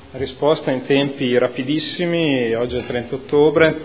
risposta in tempi rapidissimi. Oggi è il 30 ottobre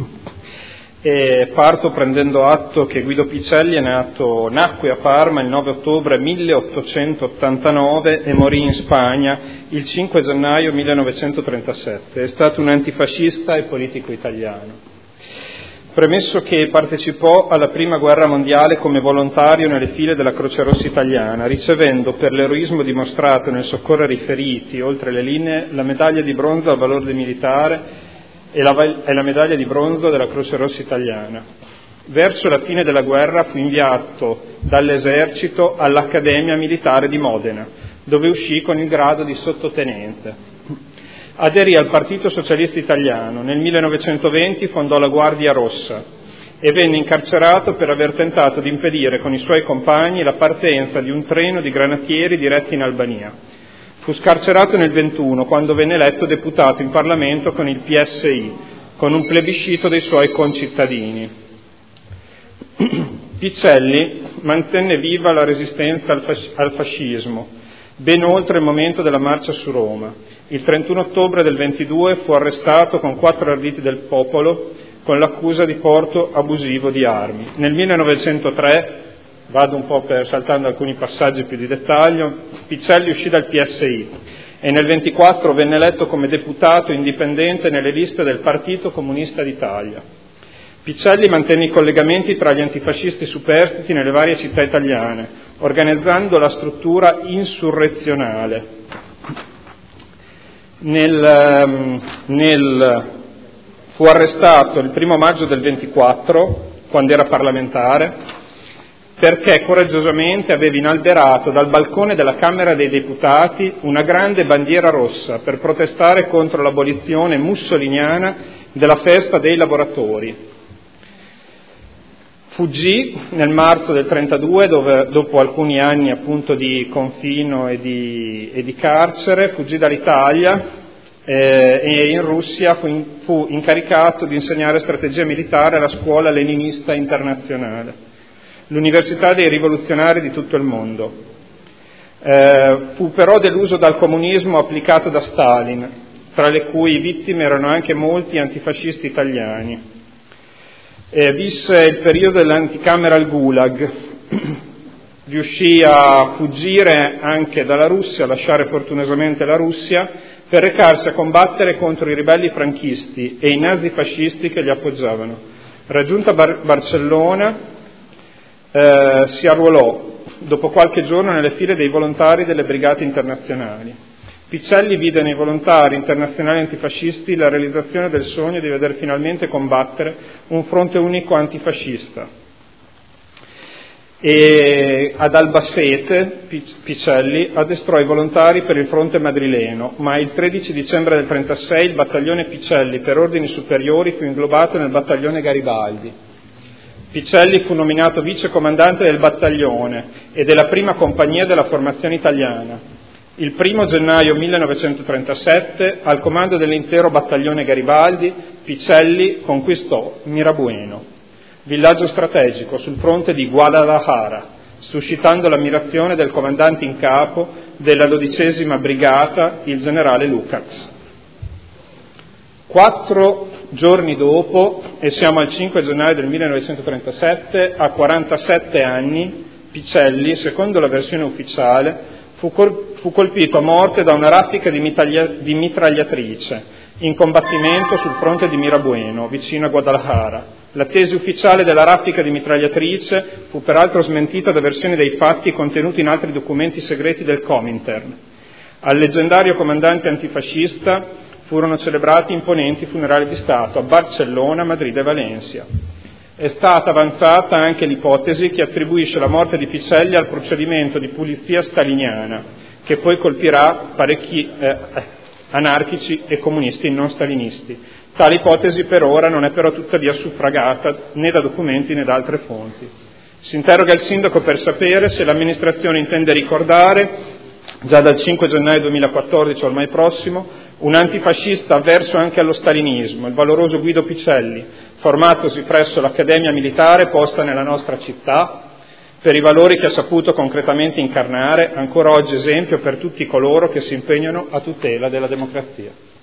e parto prendendo atto che Guido Picelli nacque a Parma il 9 ottobre 1889 e morì in Spagna il 5 gennaio 1937. È stato un antifascista e politico italiano. Premesso che partecipò alla Prima Guerra Mondiale come volontario nelle file della Croce Rossa italiana, ricevendo per l'eroismo dimostrato nel soccorrere i feriti oltre le linee la medaglia di bronzo al valore militare e la medaglia di bronzo della Croce Rossa italiana. Verso la fine della guerra fu inviato dall'esercito all'Accademia Militare di Modena, dove uscì con il grado di sottotenente. Aderì al Partito Socialista Italiano. Nel 1920 fondò la Guardia Rossa e venne incarcerato per aver tentato di impedire con i suoi compagni la partenza di un treno di granatieri diretti in Albania. Fu scarcerato nel 1921 quando venne eletto deputato in Parlamento con il PSI, con un plebiscito dei suoi concittadini. Picelli mantenne viva la resistenza al fascismo, ben oltre il momento della marcia su Roma. Il 31 ottobre del 22 fu arrestato con 4 arditi del popolo con l'accusa di porto abusivo di armi. Nel 1903, vado un po' saltando alcuni passaggi più di dettaglio, Picelli uscì dal PSI e nel 24 venne eletto come deputato indipendente nelle liste del Partito Comunista d'Italia. Picelli mantenne i collegamenti tra gli antifascisti superstiti nelle varie città italiane, organizzando la struttura insurrezionale. Fu arrestato il 1 maggio del 24, quando era parlamentare, perché coraggiosamente aveva inalberato dal balcone della Camera dei Deputati una grande bandiera rossa per protestare contro l'abolizione mussoliniana della festa dei lavoratori. Fuggì nel marzo del 32, dopo alcuni anni appunto di confino e di carcere, fuggì dall'Italia e in Russia fu incaricato di insegnare strategia militare alla scuola leninista internazionale, l'università dei rivoluzionari di tutto il mondo. Fu però deluso dal comunismo applicato da Stalin, tra le cui vittime erano anche molti antifascisti italiani. Visse il periodo dell'anticamera al Gulag, riuscì a fuggire anche dalla Russia, a lasciare fortunosamente la Russia, per recarsi a combattere contro i ribelli franchisti e i nazifascisti che li appoggiavano. Raggiunta Barcellona, si arruolò dopo qualche giorno nelle file dei volontari delle brigate internazionali. Picelli vide nei volontari internazionali antifascisti la realizzazione del sogno di veder finalmente combattere un fronte unico antifascista. E ad Albacete Picelli addestrò i volontari per il fronte madrileno, ma il 13 dicembre del 1936 il battaglione Picelli per ordini superiori fu inglobato nel battaglione Garibaldi. Picelli fu nominato vicecomandante del battaglione e della prima compagnia della formazione italiana. Il 1 gennaio 1937, al comando dell'intero battaglione Garibaldi, Picelli conquistò Mirabueno, villaggio strategico sul fronte di Guadalajara, suscitando l'ammirazione del comandante in capo della 12ª brigata, il generale Lukács. 4 giorni dopo, e siamo al 5 gennaio del 1937, a 47 anni, Picelli, secondo la versione ufficiale, fu colpito a morte da una raffica di mitragliatrice in combattimento sul fronte di Mirabueno, vicino a Guadalajara. La tesi ufficiale della raffica di mitragliatrice fu peraltro smentita da versioni dei fatti contenuti in altri documenti segreti del Comintern. Al leggendario comandante antifascista furono celebrati imponenti funerali di Stato a Barcellona, Madrid e Valencia. È stata avanzata anche l'ipotesi che attribuisce la morte di Picelli al procedimento di pulizia staliniana, che poi colpirà parecchi anarchici e comunisti non stalinisti. Tale ipotesi per ora non è però tuttavia suffragata né da documenti né da altre fonti. Si interroga il sindaco per sapere se l'amministrazione intende ricordare, già dal 5 gennaio 2014 ormai prossimo, un antifascista avverso anche allo stalinismo, il valoroso Guido Picelli, formatosi presso l'Accademia Militare posta nella nostra città, per i valori che ha saputo concretamente incarnare, ancora oggi esempio per tutti coloro che si impegnano a tutela della democrazia.